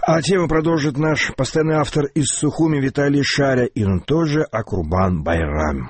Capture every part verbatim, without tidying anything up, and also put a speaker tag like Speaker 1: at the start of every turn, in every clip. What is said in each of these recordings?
Speaker 1: А тему продолжит наш постоянный автор из Сухуми Виталий Шаря, и он тоже о Курбан-байрам.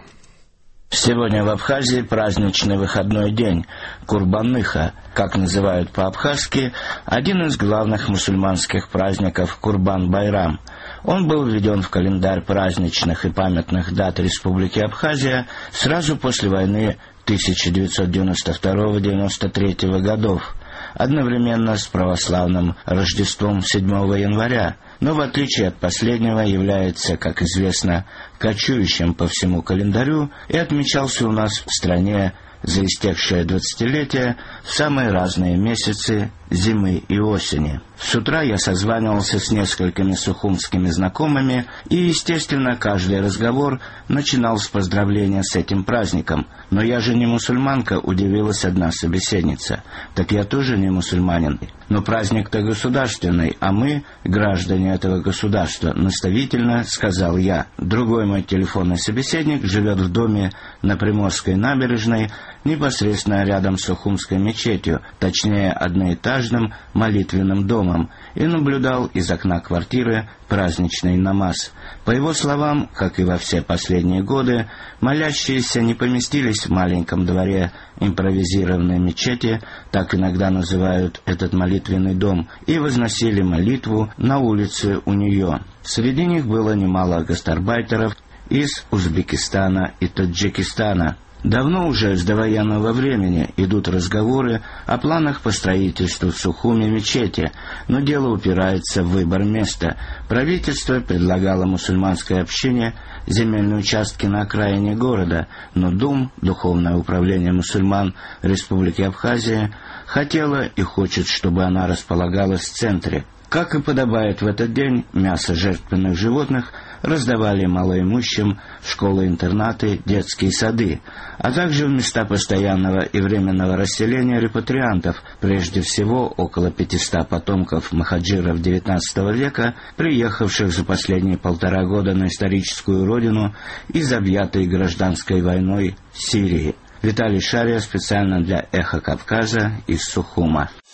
Speaker 2: Сегодня в Абхазии праздничный выходной день – Курбан-ыха, как называют по-абхазски, один из главных мусульманских праздников Курбан-байрам. Он был введен в календарь праздничных и памятных дат Республики Абхазия сразу после войны тысяча девятьсот девяносто второго — девяносто третьего годов, одновременно с православным Рождеством седьмого января, но в отличие от последнего является, как известно, кочующим по всему календарю и отмечался у нас в стране за истекшее двадцатилетие в самые разные месяцы зимы и осени. С утра я созванивался с несколькими сухумскими знакомыми, и, естественно, каждый разговор начинал с поздравления с этим праздником. «Но я же не мусульманка», — удивилась одна собеседница. «Так я тоже не мусульманин. Но праздник-то государственный, а мы — граждане этого государства», — наставительно сказал я. Другой мой телефонный собеседник живет в доме на Приморской набережной, непосредственно рядом с Сухумской мечетью, точнее одноэтажным молитвенным домом, и наблюдал из окна квартиры праздничный намаз. По его словам, как и во все последние годы, молящиеся не поместились в маленьком дворе импровизированной мечети, так иногда называют этот молитвенный дом, и возносили молитву на улице у нее. Среди них было немало гастарбайтеров из Узбекистана и Таджикистана. Давно уже с довоенного времени идут разговоры о планах по строительству в Сухуми мечети, но дело упирается в выбор места. Правительство предлагало мусульманской общине земельные участки на окраине города, но Дум, Духовное управление мусульман Республики Абхазия, хотела и хочет, чтобы она располагалась в центре. Как и подобает в этот день, мясо жертвенных животных раздавали малоимущим в школы-интернаты, детские сады, а также в места постоянного и временного расселения репатриантов, прежде всего около пятисот потомков махаджиров девятнадцатого века, приехавших за последние полтора года на историческую родину из объятой гражданской войной Сирии. Виталий Шаря специально для «Эхо Кавказа» из Сухума.